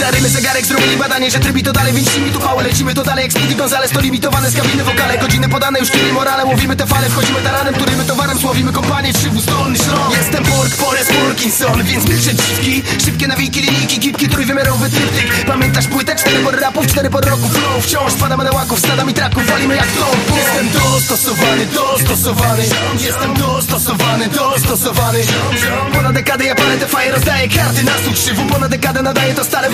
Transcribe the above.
za rymy zegarek zrobili badanie, że trybi to dalej, więc mi tu pałę. Lecimy to dalej jak Speedy Gonzales, to limitowane z kabiny wokale. Godziny podane, już kili morale, łowimy te fale. Wchodzimy taranem, którymy towarem słowimy kompanię. Trzywustolny szlok. Jestem pork, Forrest Parkinson, więc milczę dziwki. Szybkie nawiki, linijki, gipki, trójwymiarowy tryptyk. Pamiętasz płytę? 4 pory rapów, 4 pory roku flow. Wciąż spadamy na łaków, stadami traków, walimy jak flow. Jestem dostosowany, dostosowany. Jestem dostosowany, dostosowany. Ponad dekadę ja palę te faje, rozdaję karty na stół krzywu. Ponad dekadę nadaję to stale.